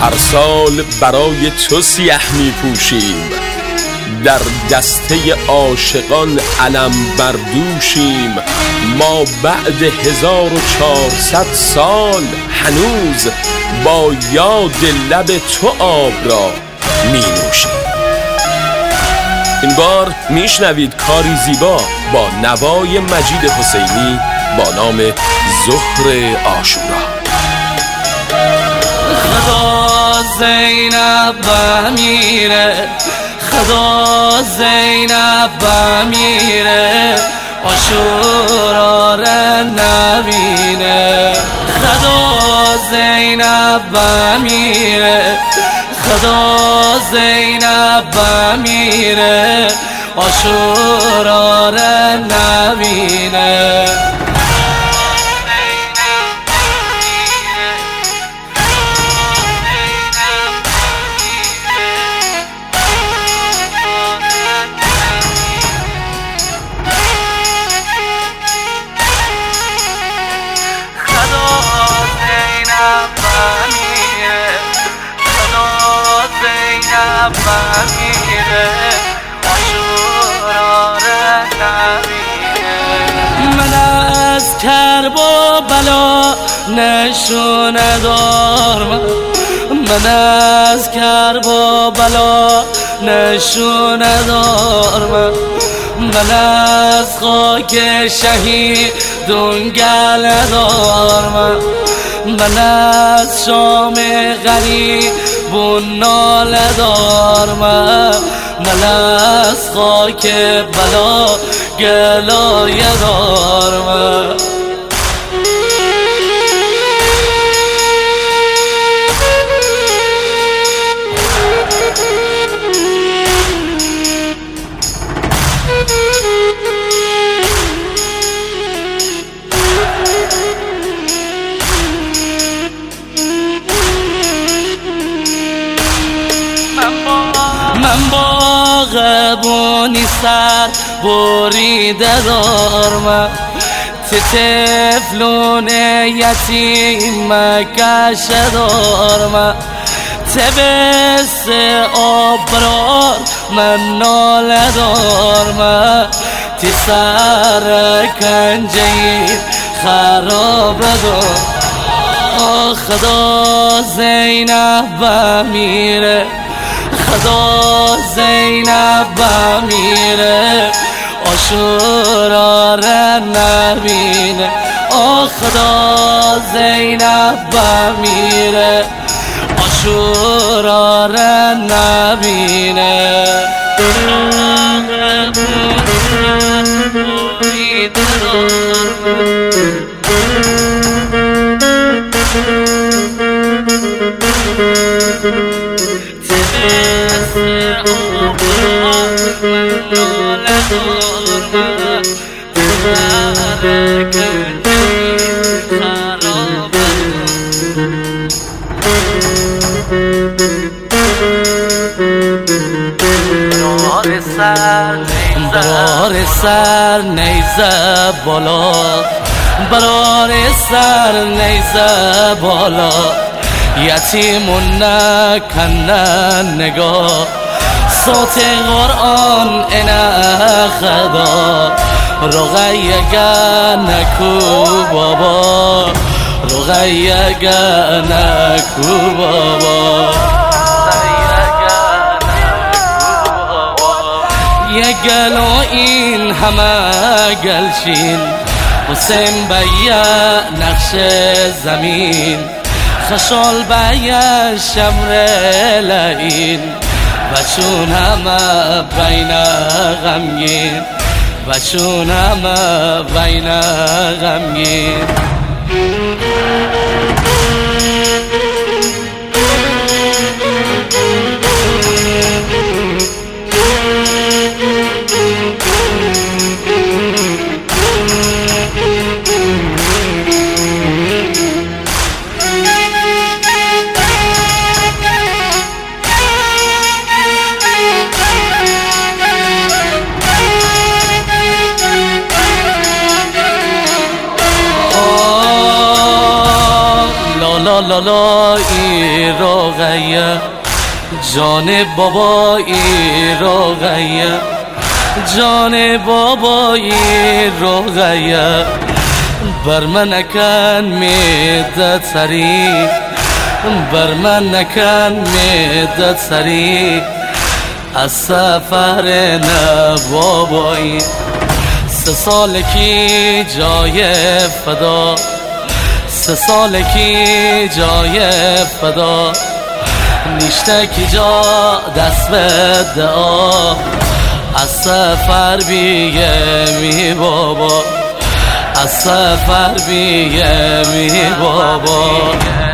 هر سال برای تو سیه می پوشیم، در دسته عاشقان علم بردوشیم. ما بعد 1400 سال هنوز با یاد لب تو آب را می نوشیم. این بار میشنوید کاری زیبا با نوای مجید حسینی با نام ظهر عاشورا. خدا زینب بمیره، خدا زینب بمیره، عاشورا را نبینه. خدا زینب بمیره، خدا زینب بمیره، عاشورا را نبینه. من از کرب و بلا نشونه دارم، من از کرب و بلا نشونه دارم، من از خاک شهیدون گله دارم، من از شام غریبون ناله دارم، من از خاک بلا گلایه دارم. من باغبونی سر بریده دارم، طفلون یتیم کشه دارم، تبس آبرار من ناله دارم، تی سر کنجی خراب دارم. خدا زینب بمیره، خدا زینب بمیره، عاشورا را نبینه. خدا زینب بمیره، عاشورا را نبینه. برار سر نیزه بالا، برار سر نیزه بالا، یتیمون نکنن نگاه، صوت قرآن اینه خدا، رقیه نکو بابا، رقیه نکو بابا. یه گلو این همه گلشین، حسین بیه نقش زمین، خشال بیه شمر لعین، بچون همه بین غمگین، بچون همه بین غمگین. لا لا لا رقیه جان بابایی رقیه جان بابایی رقیه بر من نکن میدت سری بر من نکن میدت سری از سفر نبابایی 3 سال کی جای فدا 3 سال کی جای فدا نیشته کی جا دست به دعا از سفر بیه می بابا از سفر بیه می بابا